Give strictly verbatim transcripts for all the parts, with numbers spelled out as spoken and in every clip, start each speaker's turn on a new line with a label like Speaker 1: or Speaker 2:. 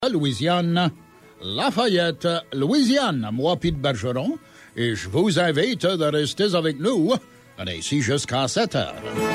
Speaker 1: Louisiane, Lafayette, Louisiane, moi Pete Bergeron, et je vous invite de rester avec nous. On est ici jusqu'à sept heures.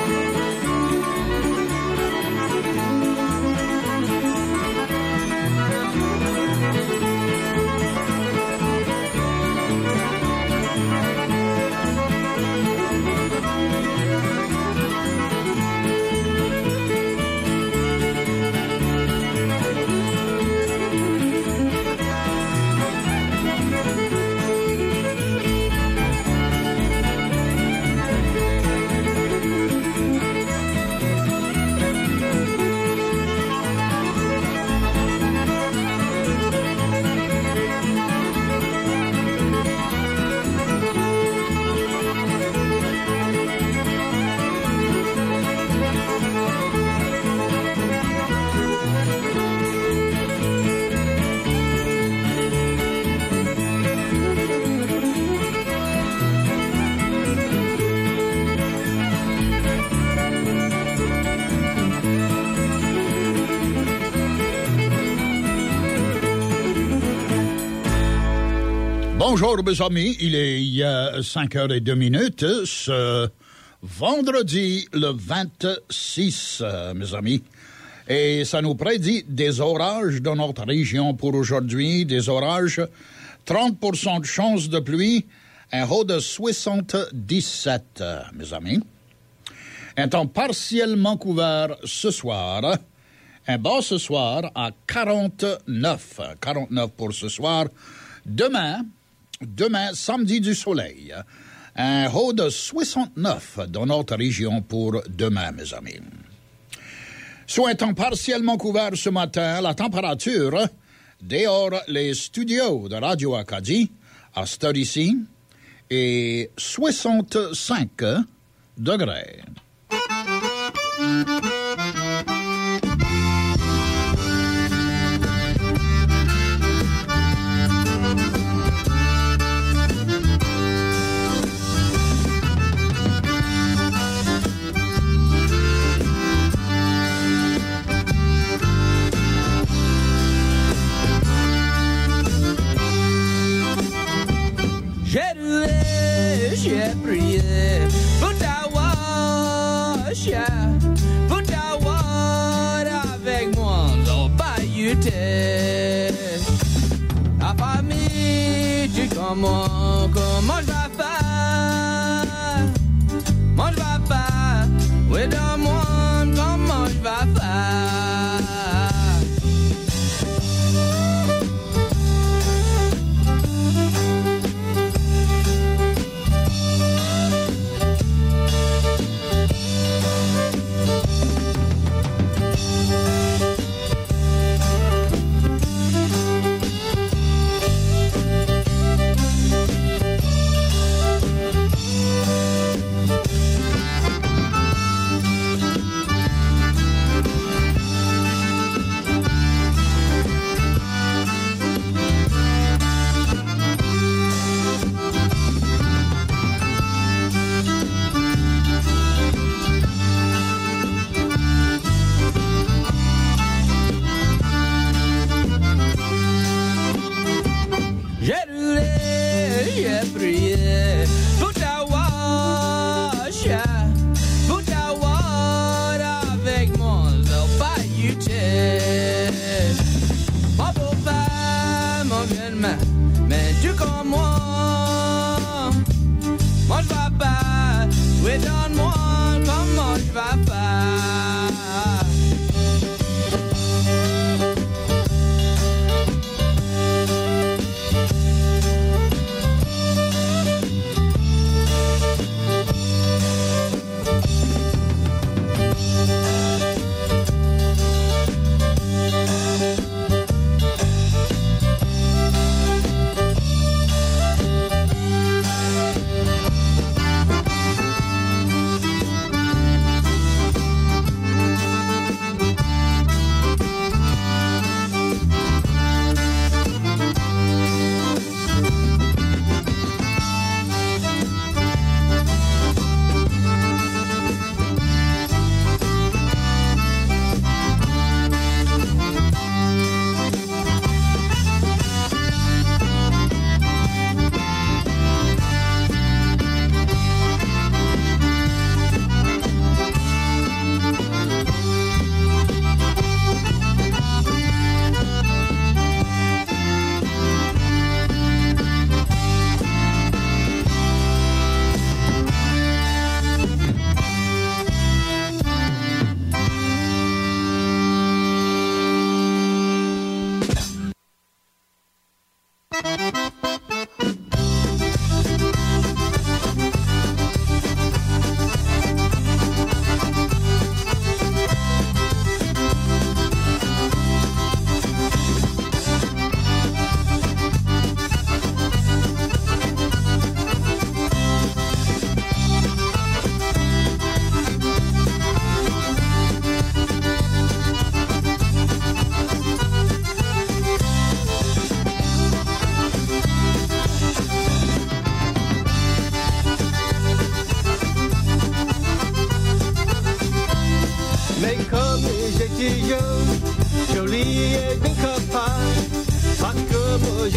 Speaker 1: Bonjour mes amis, il est euh, cinq heures et deux minutes, ce vendredi le vingt-six, euh, mes amis. Et ça nous prédit des orages dans notre région pour aujourd'hui, des orages, trente pour cent de chance de pluie, un haut de soixante-dix-sept, euh, mes amis. Un temps partiellement couvert ce soir, un bas ce soir à quarante-neuf, quarante-neuf pour ce soir. Demain, Demain, samedi du soleil, un haut de soixante-neuf dans notre région pour demain, mes amis. Soit un temps partiellement couvert ce matin, la température dehors les studios de Radio Acadie à cette heure ici est soixante-cinq degrés.
Speaker 2: J'ai prié pour t'avoir, pour t'avoir avec moi, non pas yuté. La famille, tu comment, comment je vais faire? Moi je vais faire, oui dans moi, comment je vais faire?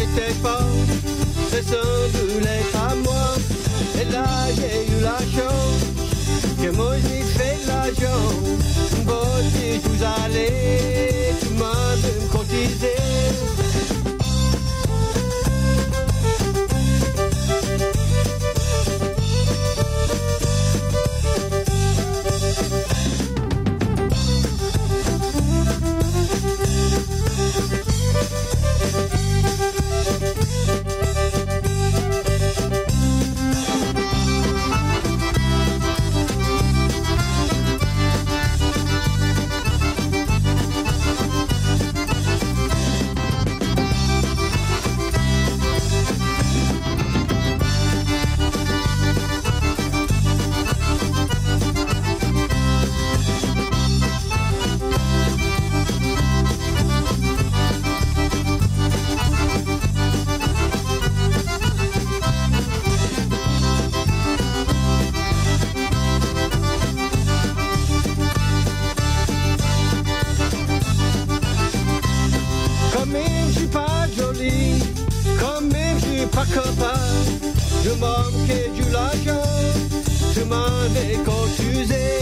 Speaker 3: n'était pas, c'est sans doute à moi. Et là, j'ai eu la chance que moi j'ai fait de l'argent. Bon, si vous allez, tout le monde me cotiser. Je manquais du l'argent, je m'en ai confusé.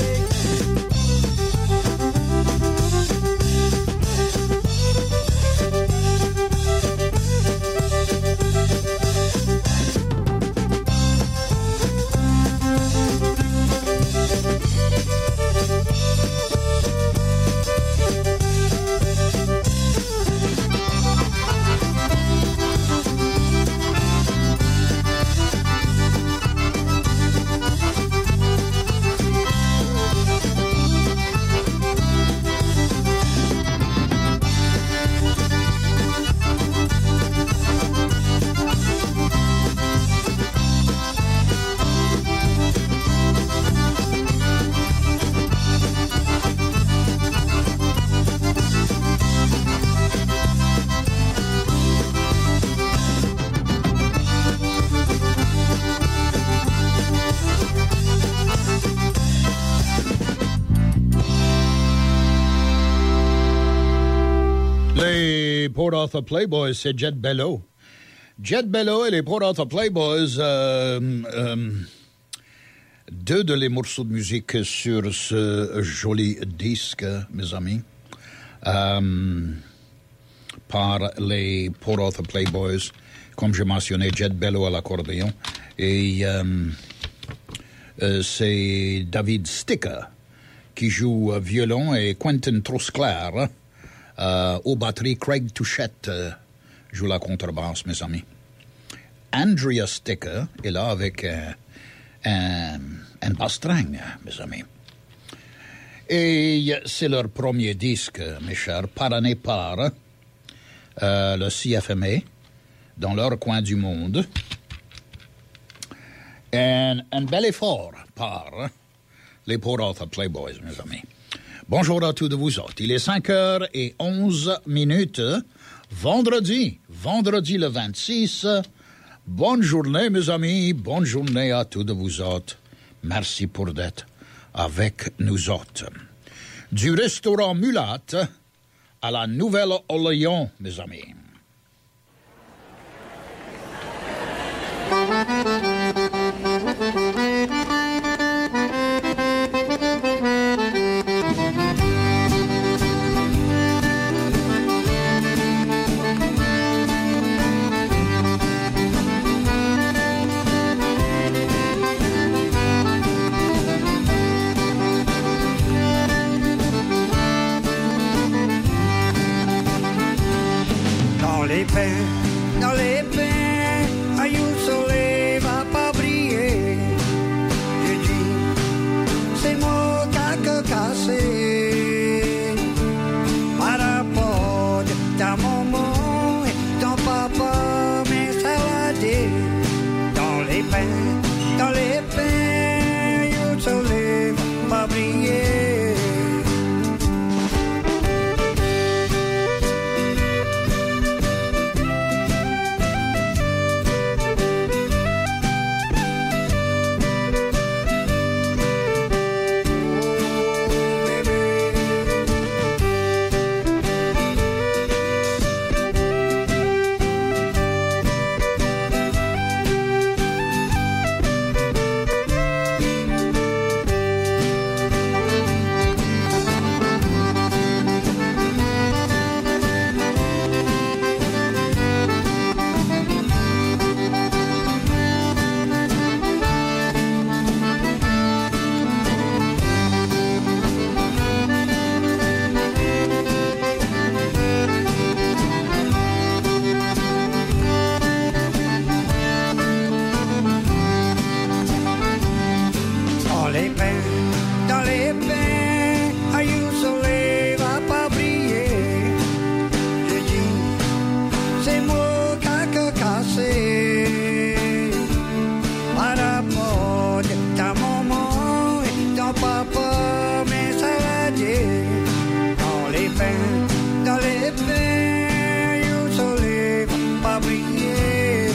Speaker 1: Les Port Arthur Playboys, c'est Jet Bello. Jet Bello et les Port Arthur Playboys, euh, euh, deux de les morceaux de musique sur ce joli disque, mes amis, euh, par les Port Arthur Playboys, comme je mentionnais, Jet Bello à l'accordéon, et euh, euh, c'est David Sticker qui joue violon et Quentin Trosclair Euh, aux batteries, Craig Touchette euh, joue la contrebasse, mes amis. Andrea Sticker est là avec euh, un, un bastring, mes amis. Et c'est leur premier disque, mes chers, parrainé par euh, le C F M A dans leur coin du monde. Un, un bel effort par les Port Arthur Playboys, mes amis. Bonjour à tous de vous autres. Il est cinq heures et onze minutes. Vendredi, vendredi le vingt-six. Bonne journée, mes amis. Bonne journée à tous de vous autres. Merci pour d'être avec nous autres. Du restaurant Mulat à la Nouvelle-Orléans, mes amis.
Speaker 4: les pins, dans les pins, aïe, le soleil va pas briller. Je dis, c'est moi qui a cassé. Par rapport à maman et ton papa m'installer. Dans les pins, dans les pins, aïe, le soleil va pas briller. pas briller.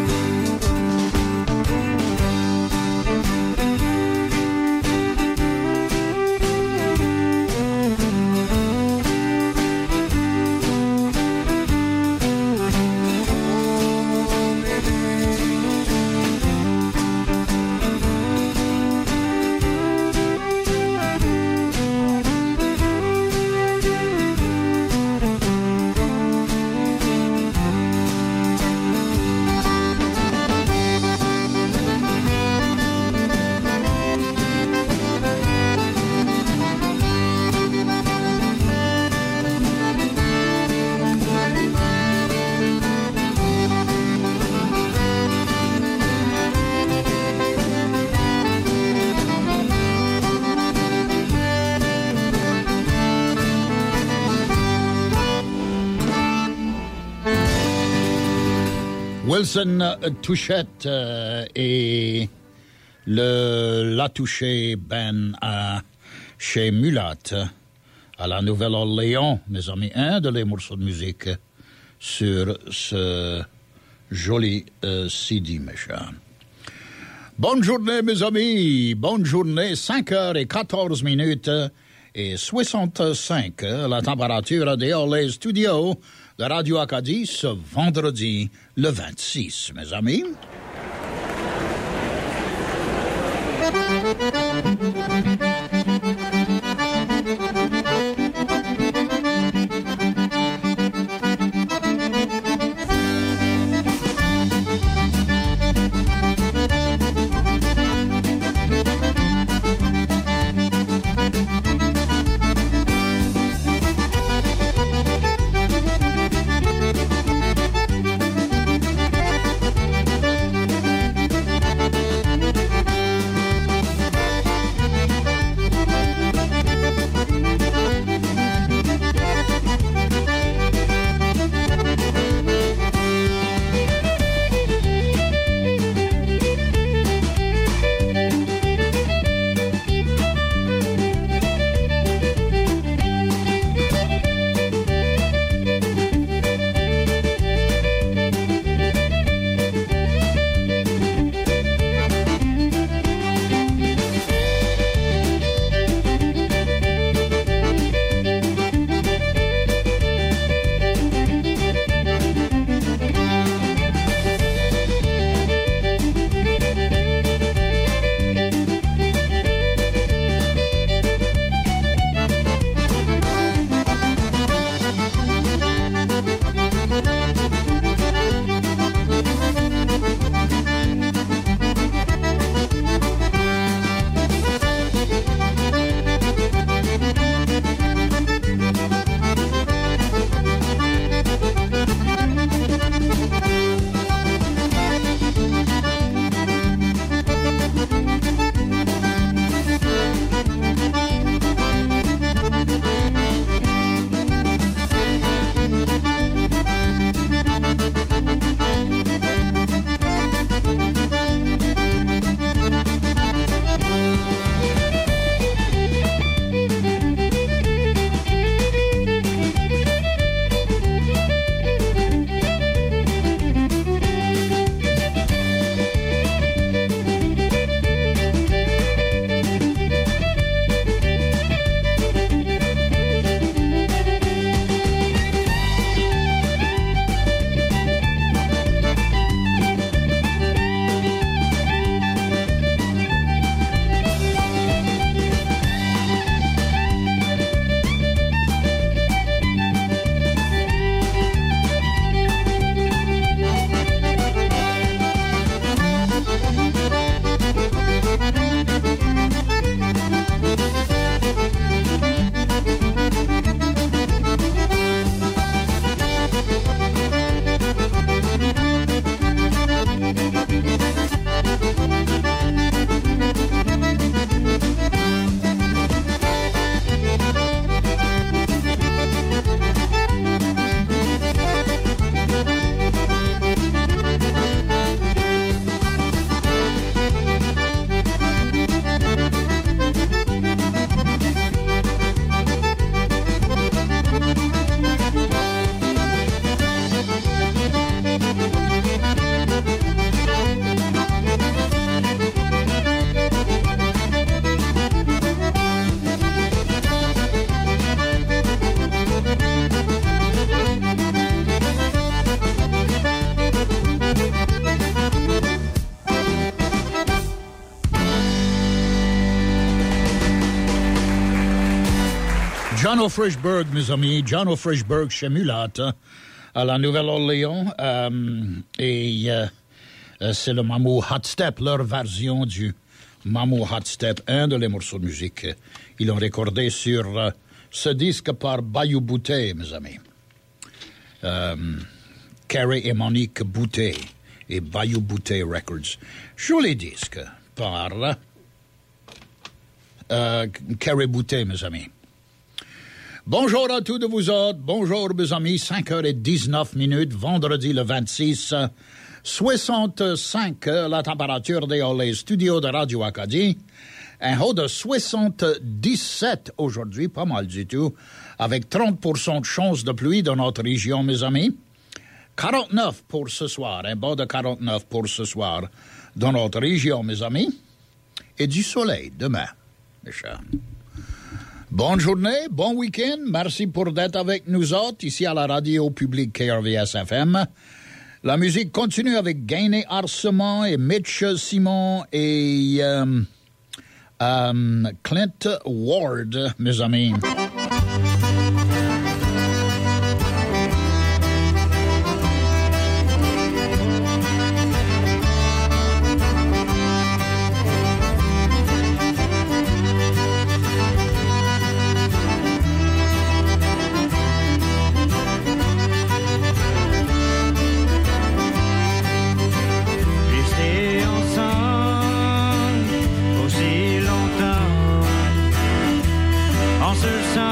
Speaker 1: Wilson Touchette euh, et le La Touché Ben à chez Mulat à la Nouvelle-Orléans, mes amis, un de les morceaux de musique sur ce joli euh, C D méchant. Bonne journée, mes amis, bonne journée, cinq heures et quatorze minutes et soixante-cinq, la température dehors les studios de Radio Acadie ce vendredi le vingt-six, mes amis. John O'Freshberg, mes amis, John O'Freshberg chez Mulâtre, à la Nouvelle-Orléans, euh, et euh, c'est le Mamou Hot Step, leur version du Mamou Hot Step, un de les morceaux de musique. Ils l'ont recordé sur euh, ce disque par Bayou Boutet, mes amis. Euh, Carrie et Monique Boutet et Bayou Boutet Records. Joli disque par euh, Carrie Boutet, mes amis. Bonjour à tous de vous autres. Bonjour, mes amis. cinq heures dix-neuf minutes, vendredi le vingt-six, soixante-cinq, la température des les studios de Radio Acadie. Un haut de soixante-dix-sept aujourd'hui, pas mal du tout, avec trente pour cent de chance de pluie dans notre région, mes amis. quarante-neuf pour ce soir, un bas de quarante-neuf pour ce soir dans notre région, mes amis. Et du soleil demain, mes chers. Bonne journée, bon week-end. Merci pour d'être avec nous autres ici à la radio publique K R V S F M. La musique continue avec Gainé Arcement et Mitch Simon et euh, euh, Clint Ward, mes amis.
Speaker 5: Sir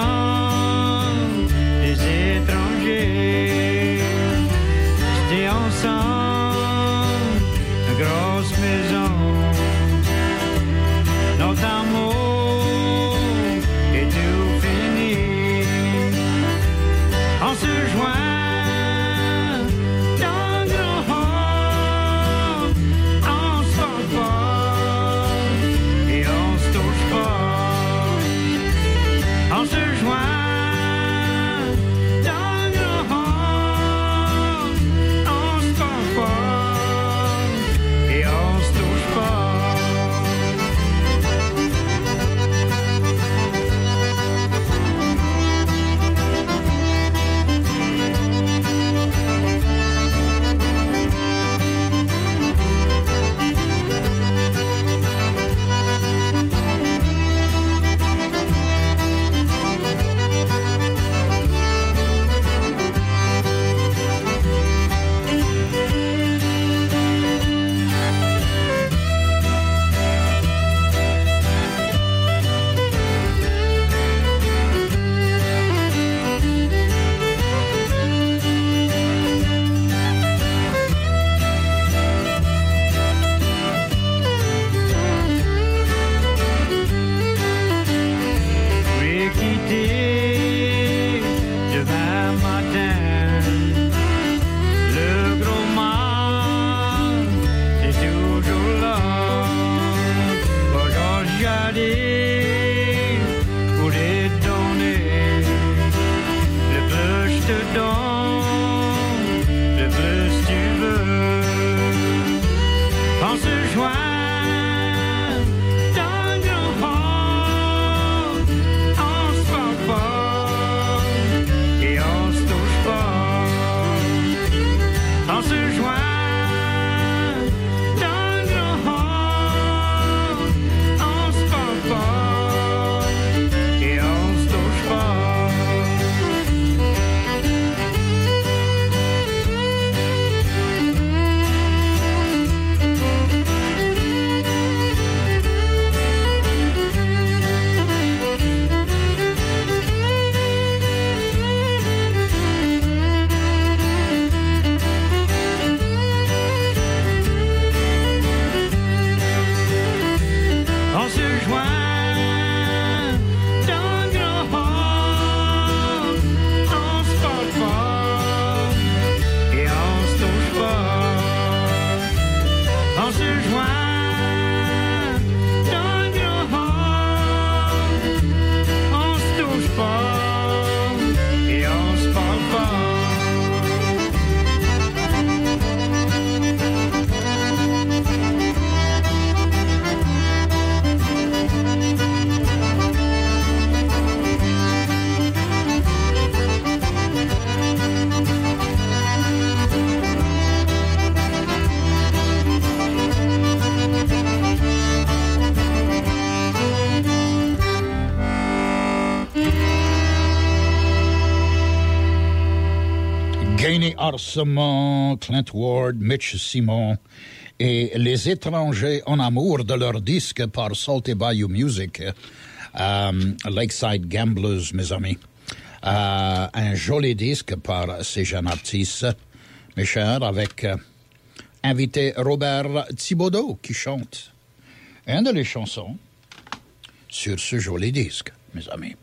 Speaker 1: Arsemont, Clint Ward, Mitch Simon et les étrangers en amour de leur disque par Salty Bayou Music, euh, Lakeside Gamblers, mes amis. Euh, un joli disque par ces jeunes artistes, mes chers, avec euh, invité Robert Thibodeau qui chante une des chansons sur ce joli disque, mes amis.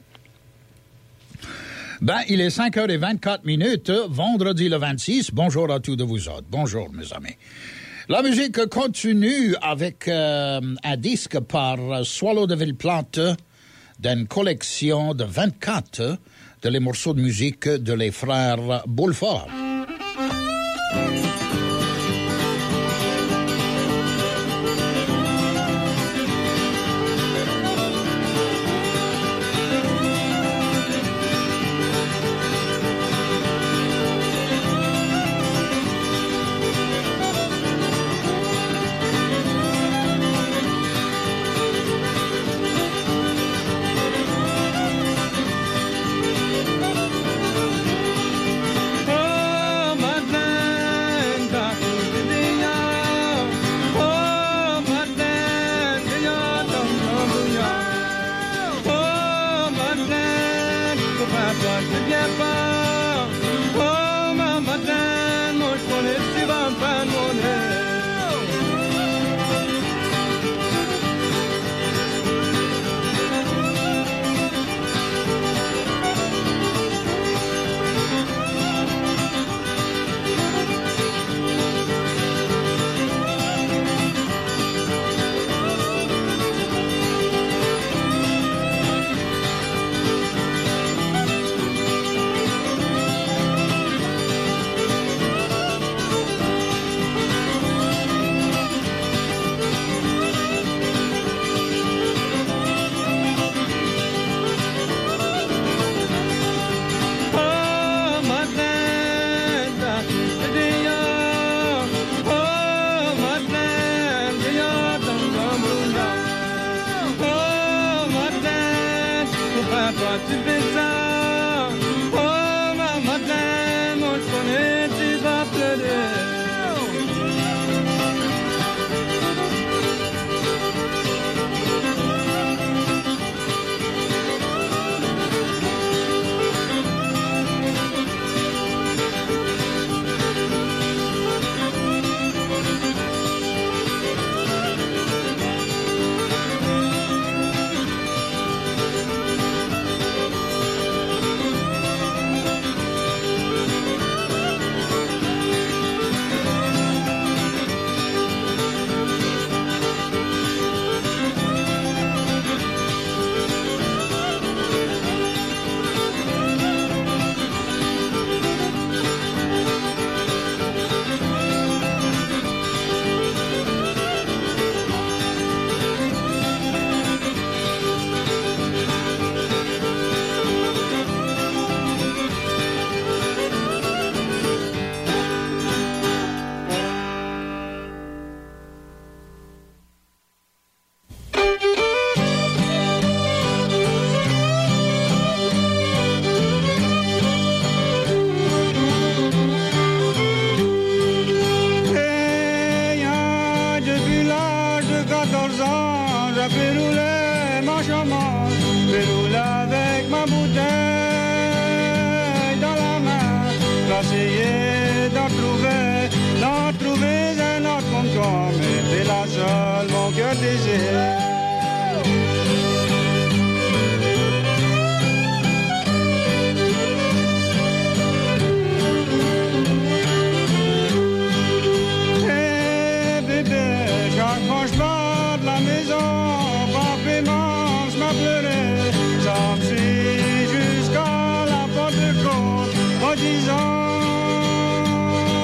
Speaker 1: Ben, il est cinq heures vingt-quatre minutes, vendredi le vingt-six. Bonjour à tous de vous autres. Bonjour, mes amis. La musique continue avec euh, un disque par Swallow de Villeplante d'une collection de vingt-quatre de les morceaux de musique de les frères Boulefort.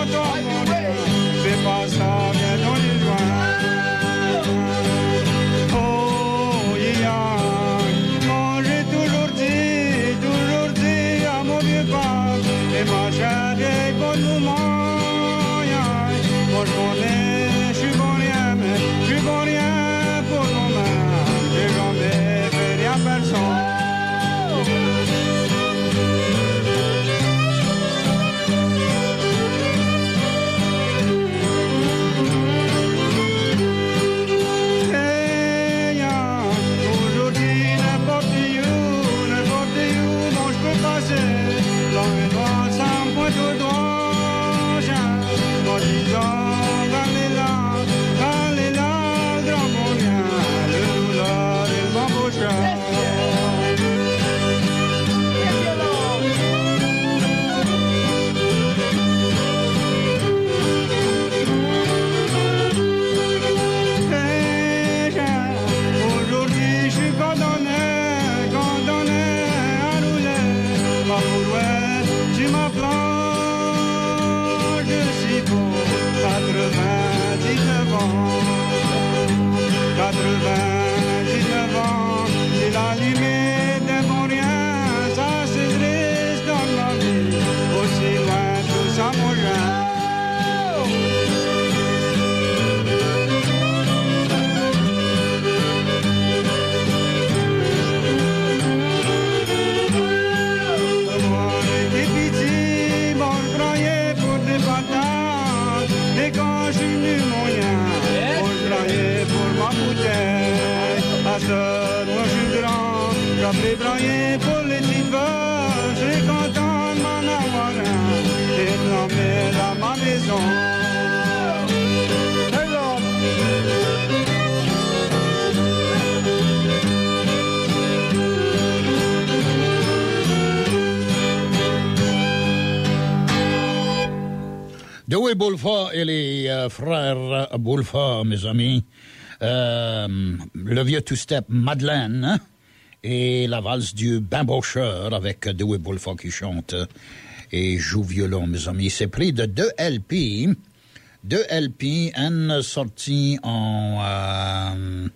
Speaker 4: Fais pas ça, viens dans les joints.
Speaker 5: seul, moi je suis grand, j'appelais broyer pour les petites vaches, je suis content de m'en avoir un, et de l'emmener dans ma maison.
Speaker 1: Dewey Boulefort et les euh, frères Boulefort, mes amis. Euh, le vieux two-step Madeleine, hein? Et la valse du bambocheur avec Dewey Boulefort qui chante et joue violon, mes amis. C'est pris de deux L P. Deux L P, une sortie en euh,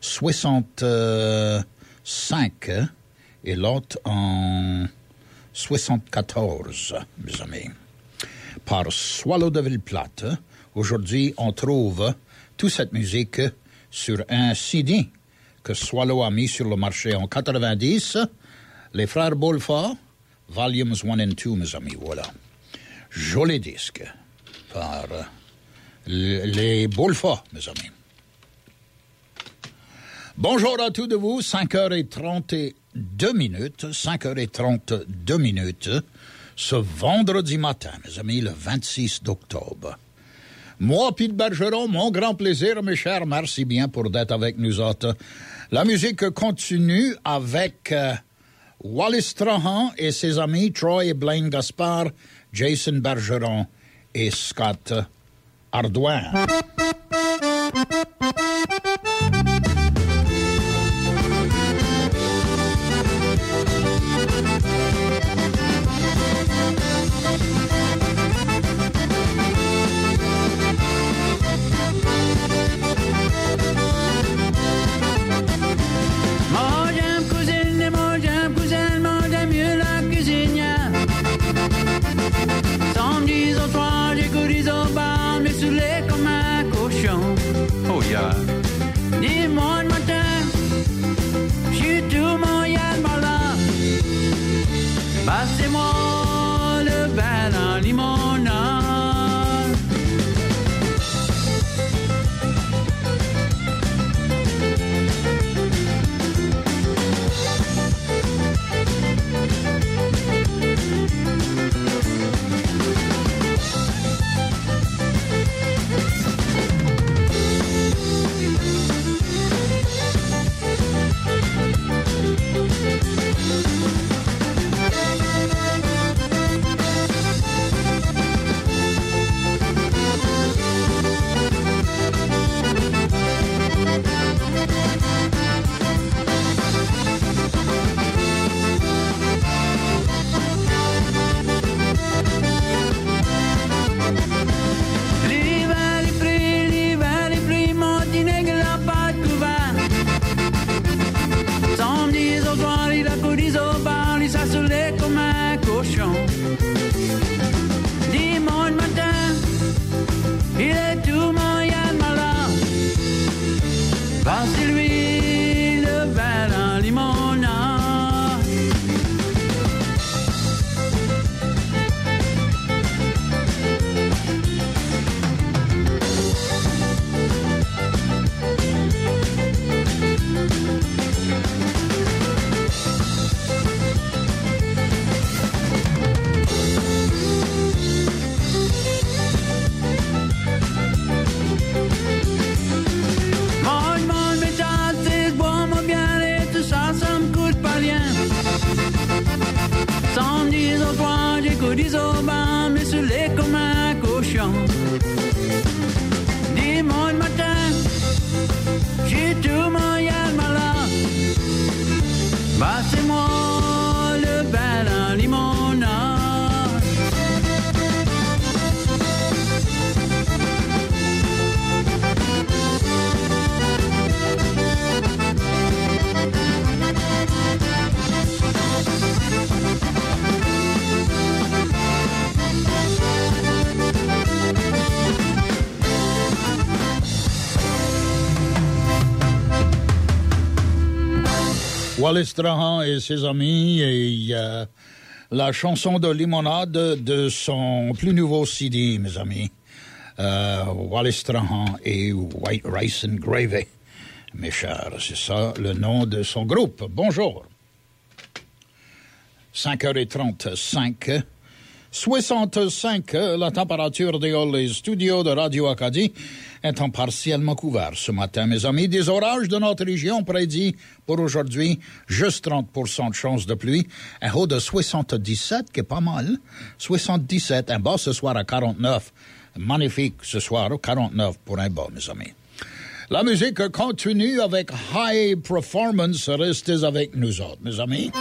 Speaker 1: soixante-cinq et l'autre en soixante-quatorze, mes amis. Par Swallow de Villeplate. Aujourd'hui, on trouve toute cette musique sur un C D que Swallow a mis sur le marché en quatre-vingt-dix. Les frères Boulefort, Volumes one and two, mes amis, voilà. Joli disque par les Boulefort, mes amis. Bonjour à tous de vous, cinq heures trente-deux minutes, cinq heures trente-deux minutes. Ce vendredi matin, mes amis, le vingt-six d'octobre. Moi, Pete Bergeron, mon grand plaisir, mes chers, merci bien pour d'être avec nous autres. La musique continue avec euh, Wallis Strahan et ses amis, Troy et Blaine Gaspard, Jason Bergeron et Scott Ardouin.
Speaker 2: Dis-moi le matin, j'suis tout Montréal par là. Passez-moi le vin en limonade. Dis-moi le matin, il est tout Montréal malade. Passez-lui le verre en limonade. J'écoute au bar, mais sur les comme un cochon. Dis-moi le matin, j'ai tout Montréal malade. Passez-moi le bain en limonade.
Speaker 1: Wallis Strahan et ses amis et euh, la chanson de Limonade de son plus nouveau C D, mes amis. Euh, Wallis Strahan et White Rice and Gravy. mes chers. C'est ça le nom de son groupe. Bonjour. cinq heures trente-cinq. soixante-cinq, la température dans les studios de Radio Acadie étant partiellement couvert ce matin, mes amis. Des orages de notre région prédits pour aujourd'hui, juste trente pour cent de chance de pluie. Un haut de soixante-dix-sept, qui est pas mal. soixante-dix-sept, un bas ce soir à quarante-neuf. Magnifique ce soir, quarante-neuf pour un bas, mes amis. La musique continue avec High Performance. Restez avec nous autres, mes amis.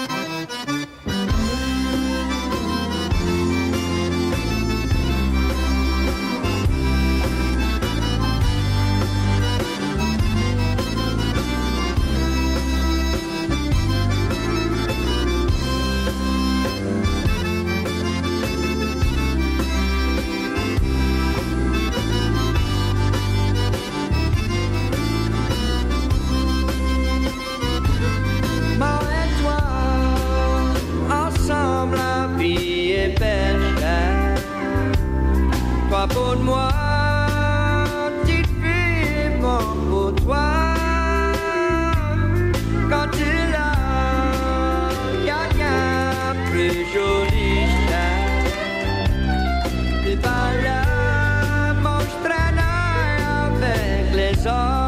Speaker 3: Pour moi, petite fille, bon pour toi. Quand tu l'as, y'a rien plus joli que ça. T'es pas là, mon je traîne avec les autres.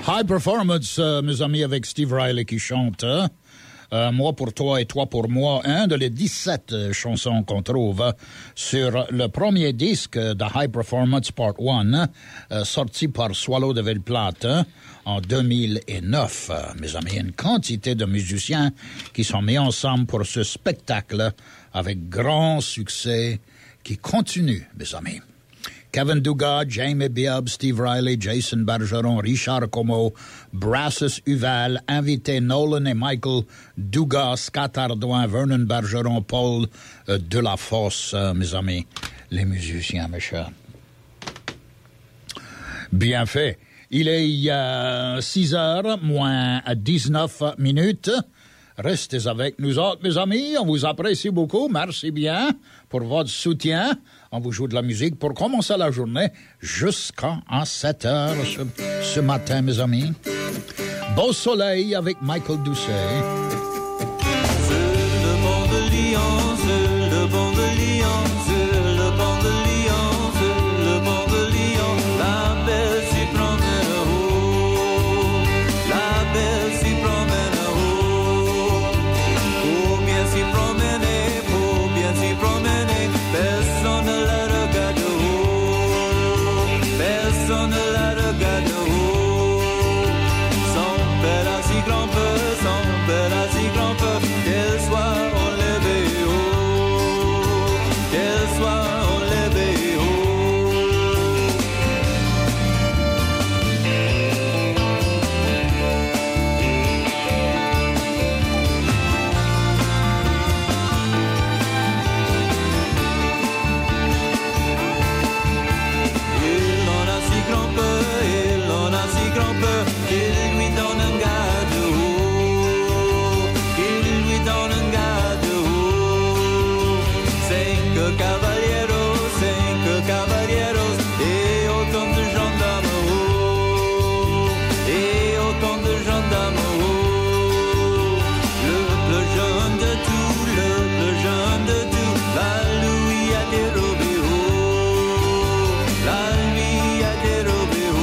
Speaker 1: High Performance, euh, mes amis, avec Steve Riley qui chante. Hein? Euh, moi pour toi et toi pour moi, un de les dix-sept euh, chansons qu'on trouve euh, sur le premier disque de High Performance Part un, euh, sorti par Swallow de Ville-Plate hein, en deux mille neuf. Euh, mes amis, une quantité de musiciens qui sont mis ensemble pour ce spectacle avec grand succès qui continue, mes amis. Kevin Dugas, Jamie Bibb, Steve Riley, Jason Bergeron, Richard Como, Brassus Huval, invité Nolan et Michael Dugas, Scott Ardouin, Vernon Bergeron, Paul euh, Delafosse, euh, mes amis, les musiciens, mes chers. Bien fait. Il est euh, six heures moins dix-neuf minutes. Restez avec nous autres, mes amis. On vous apprécie beaucoup. Merci bien pour votre soutien. On vous joue de la musique pour commencer la journée jusqu'à sept heures ce, ce matin, mes amis. Beau soleil avec Michael Doucet.
Speaker 6: Sur le banc de Lyon, sur le banc de Lyon, sur le banc de Lyon, sur le banc de Lyon, la belle s'y promène haut, la belle s'y promène haut. Pour bien s'y promener, pour bien s'y promener, personne ne la regarde haut, personne ne la regarde haut. Son père a si grand peu, son père a si grand peu, qu'elle soit enlevée haut, qu'elle soit enlevée haut. Il en a si grand peu, il en a si grand peu, qu'il lui donne un garde haut, qu'il lui donne un garde haut. Cinq caballeros, cinq caballeros, et autant de gendarmes haut, et autant de gendarmes haut. Le plus jeune de tout, le plus jeune de tout, la lui a dérobé haut, la lui a dérobé haut.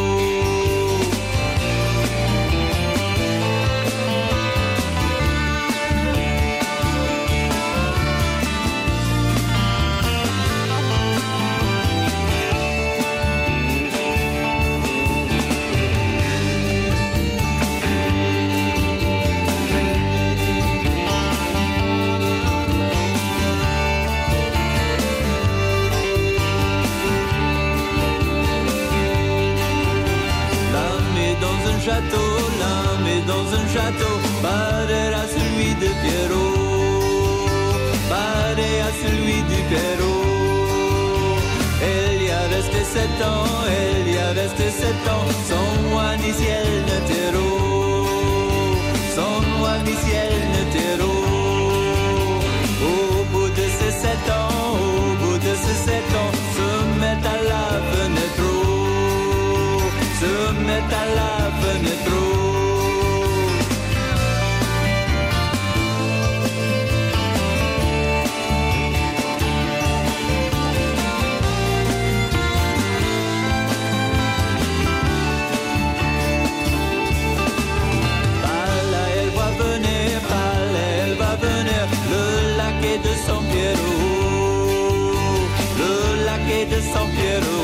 Speaker 6: L'âme est dans un château, l'âme est dans un château, pareil à celui de Pierrot, pareil à celui du Pierrot. Elle y a resté sept ans, elle y a resté sept ans, sans moi ni ciel ne terreau, sans moi ni ciel ne terreau. Au bout de ces sept ans, au bout de ces sept ans, se met à la fenêtre, se met à la fenêtre. Par là elle va venir, par là elle va venir, le laquais de San Piero, le laquais de San Piero.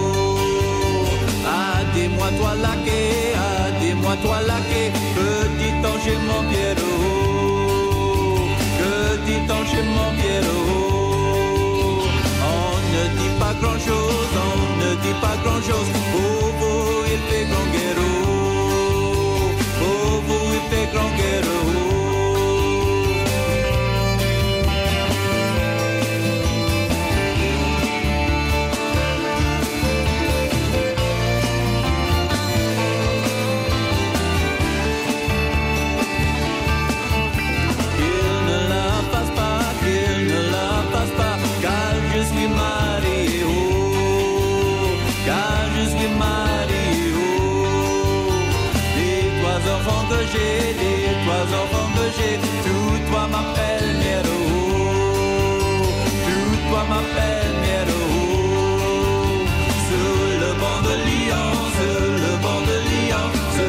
Speaker 6: Ah, dis-moi toi laquais, ah, dis-moi toi laquais, que dit-on chez mon Pierrot, que dit-on chez mon Pierrot. On ne dit pas grand-chose, on ne dit pas grand-chose, pour vous il fait grand guerreau, pour vous il fait grand guerreau. Qu'il ne la fasse pas, qu'il ne la fasse pas, car je suis marié, oh, car je suis marié, oh. Les trois enfants que j'ai, les trois enfants que j'ai, tout toi m'appelle Miero, tout toi m'appelle Miero. Sur le banc de Lyon, sur le banc de Lyon, sur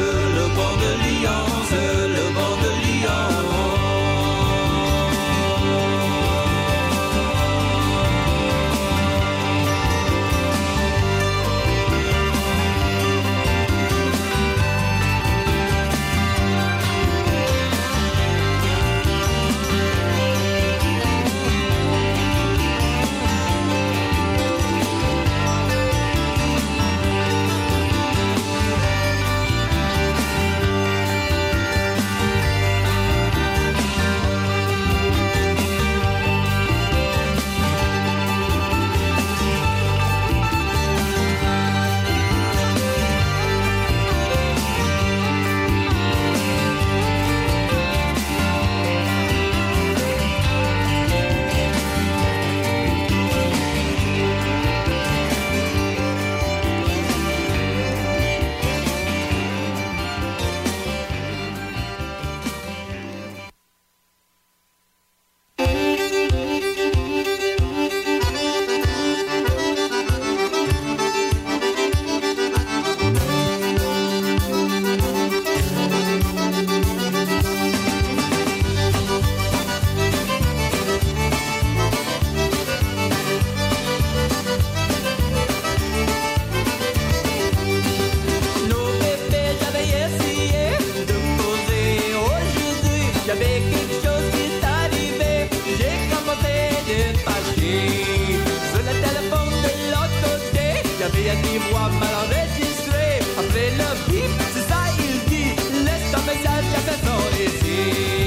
Speaker 6: y a des voix mal enregistrées. Après le bip, c'est ça il dit. Laisse ton message qu'à façon ici.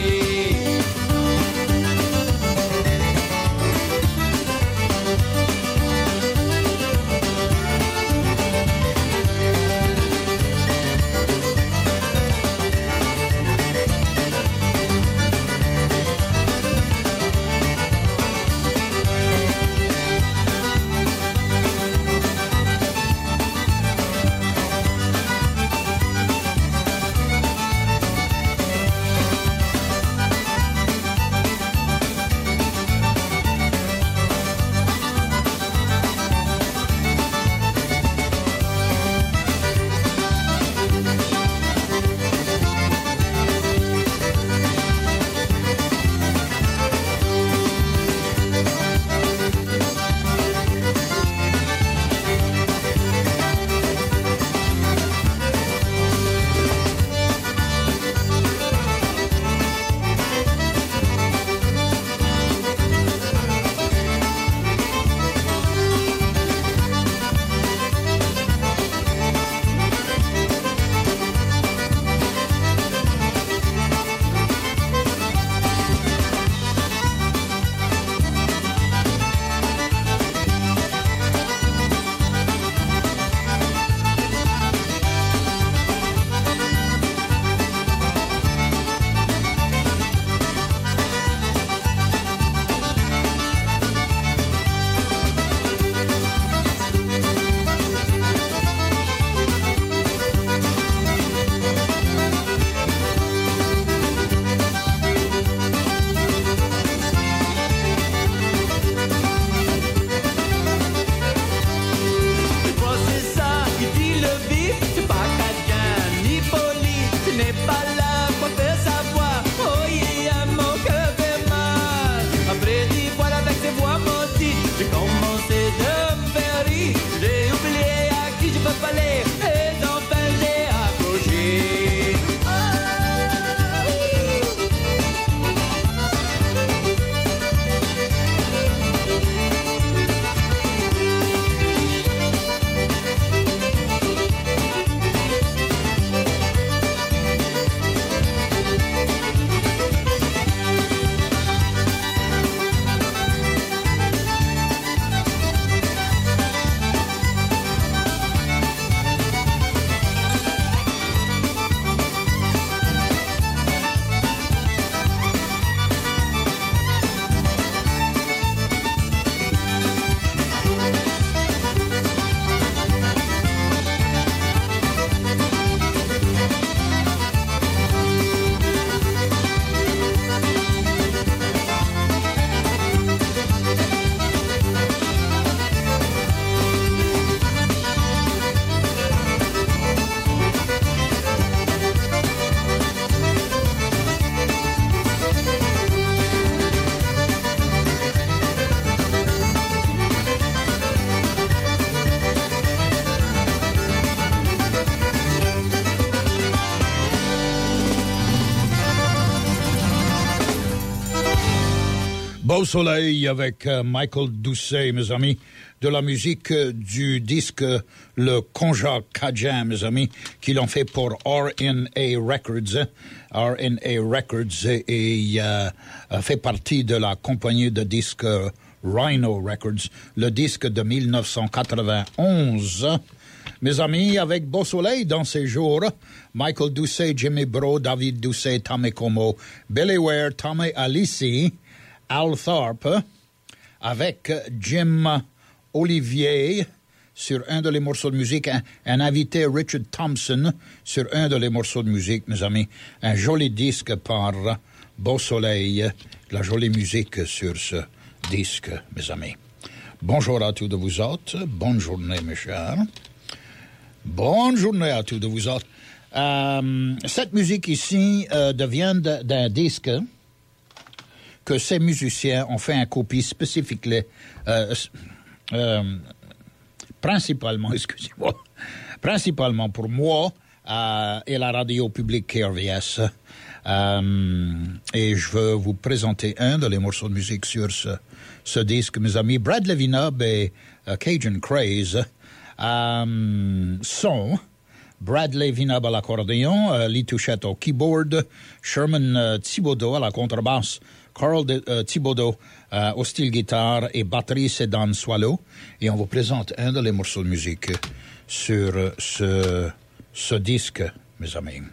Speaker 1: Beau Soleil avec euh, Michael Doucet, mes amis, de la musique euh, du disque euh, Le Konja Kajam, mes amis, qu'ils ont fait pour R N A Records. R N A Records et euh, fait partie de la compagnie de disques euh, Rhino Records, le disque de mille neuf cent quatre-vingt-onze. Mes amis, avec Beau Soleil dans ces jours, Michael Doucet, Jimmy Bro, David Doucet, Tommy Como, Billy Ware, Tommy Alici, Al Tharpe, avec Jim Olivier sur un de les morceaux de musique, un, un invité Richard Thompson sur un de les morceaux de musique, mes amis. Un joli disque par Beau Soleil, la jolie musique sur ce disque, mes amis. Bonjour à tous de vous autres, bonne journée, mes chers. Bonne journée à tous de vous autres. Euh, cette musique ici euh, devient de, d'un disque que ces musiciens ont fait un copie spécifique, euh, euh, principalement, excusez-moi, principalement pour moi euh, et la radio publique K R V S. Euh, et je veux vous présenter un de les morceaux de musique sur ce, ce disque, mes amis. Brad Levinob et uh, Cajun Craze euh, sont Bradley Vinub à l'accordéon, euh, Lee Touchette au keyboard, Sherman euh, Thibodeau à la contrebasse, Carl de, euh, Thibodeau euh, au style guitare et batterie, c'est Dan Swallow. Et on vous présente un de les morceaux de musique sur euh, ce, ce disque, mes amis.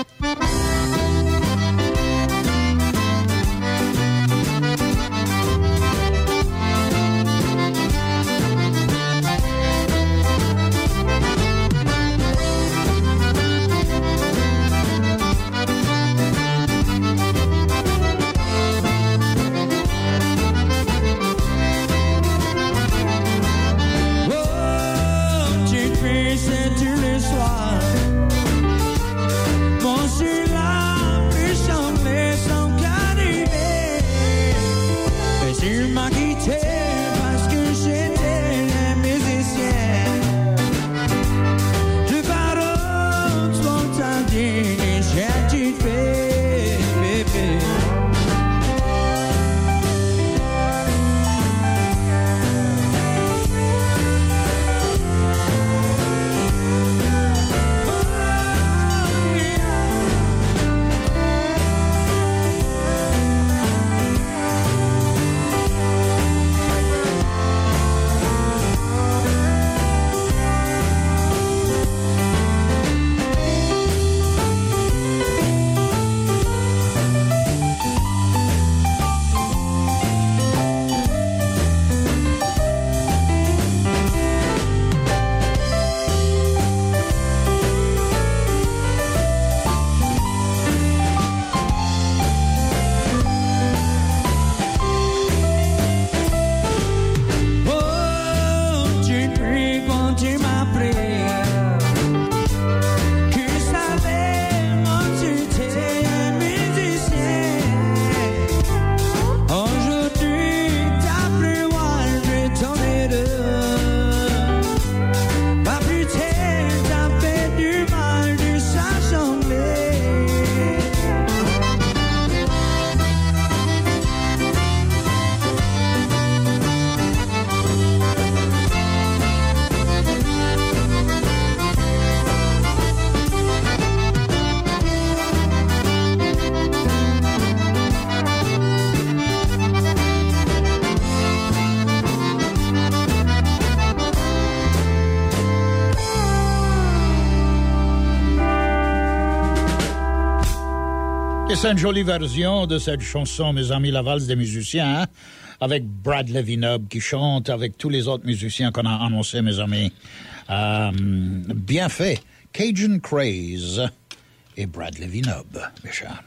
Speaker 1: C'est une jolie version de cette chanson, mes amis, la valse des musiciens, hein, avec Bradley Vinub qui chante, avec tous les autres musiciens qu'on a annoncés, mes amis. Euh, bien fait. Cajun Craze et Bradley Vinub, mes chers.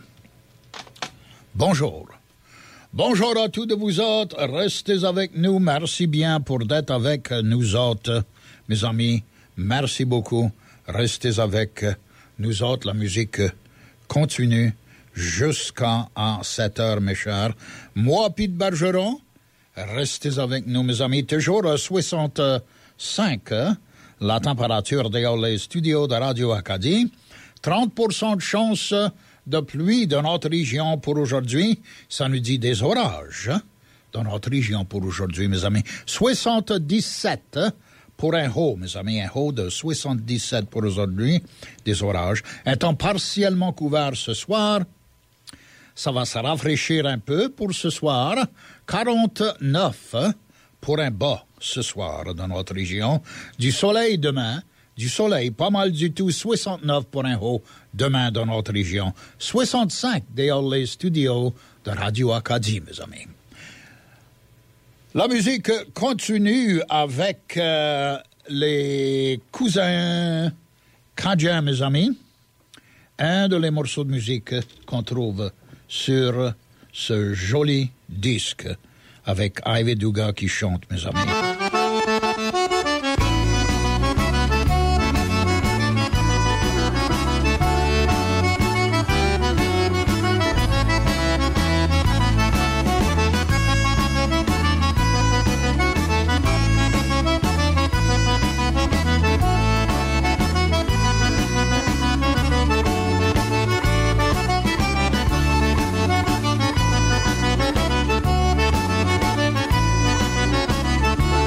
Speaker 1: Bonjour. Bonjour à tous de vous autres. Restez avec nous. Merci bien pour d'être avec nous autres, mes amis. Merci beaucoup. Restez avec nous autres. La musique continue jusqu'à sept heures, mes chers. Moi, Pete Bergeron, restez avec nous, mes amis. Toujours à soixante-cinq, hein, la température dans les studios de Radio Acadie. trente pour cent de chance de pluie dans notre région pour aujourd'hui. Ça nous dit des orages, hein, dans notre région pour aujourd'hui, mes amis. soixante-dix-sept pour un haut, mes amis. Un haut de soixante-dix-sept pour aujourd'hui, des orages. Un temps partiellement couvert ce soir. Ça va se rafraîchir un peu pour ce soir. quarante-neuf pour un bas ce soir dans notre région. Du soleil demain. Du soleil, pas mal du tout. soixante-neuf pour un haut demain dans notre région. soixante-cinq dans les studios de Radio Acadie, mes amis. La musique continue avec euh, les cousins Cajun, mes amis. Un de les morceaux de musique qu'on trouve sur ce joli disque avec Ivy Dugas qui chante, mes amis.
Speaker 7: Thank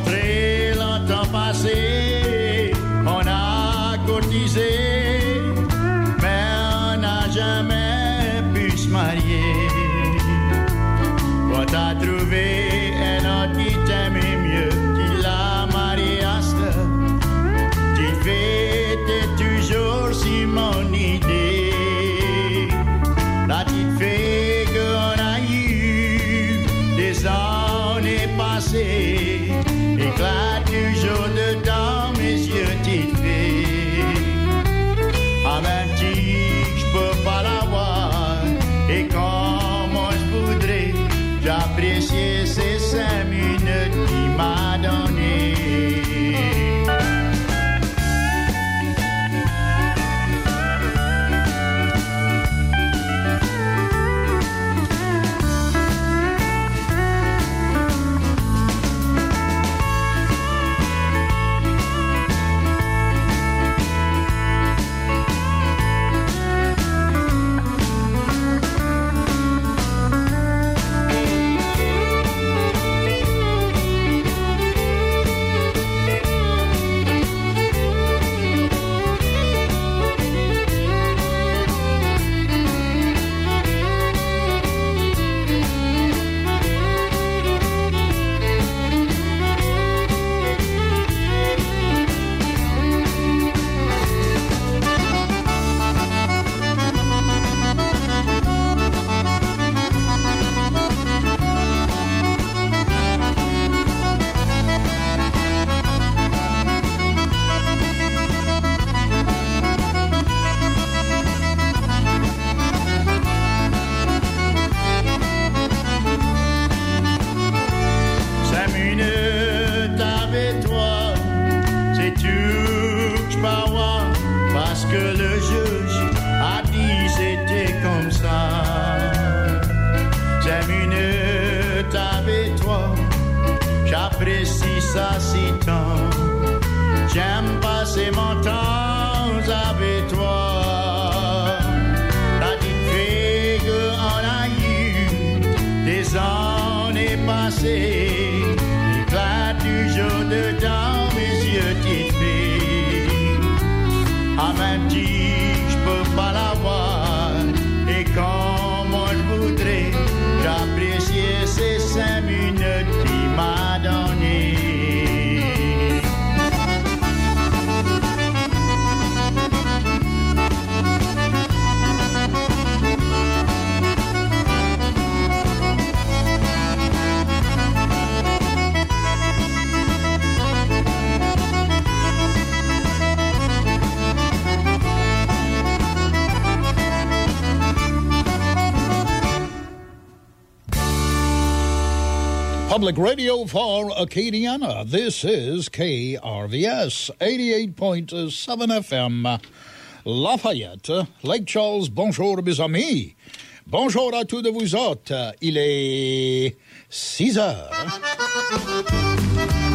Speaker 1: très longtemps passé, on a courtisé, mais on n'a jamais pu se marier. On t'a trouvé un autre qui t'aimait mieux, qui l'a marié à cette. Petite fille, t'es toujours si mon idée. La petite fille qu'on a eue des années passées éclate toujours dedans mes yeux, petite fille. En même temps, je peux pas la voir et comment je voudrais, j'apprécie ces cinq minutes qu'il m'a donné. J'apprécie ça si tant. J'aime passer mon temps avec toi. La petite fille qu'on a eu des années passées éclate toujours dedans mes yeux, petite fille. En même temps, je peux pas la voir et comment je voudrais, j'apprécie ces cinq minutes qu'il m'a donné.
Speaker 7: Public radio for Acadiana. This is K R V S eighty-eight point seven F M. Lafayette, Lake Charles. Bonjour mes amis. Bonjour à tous de vous autres. Il est six heures.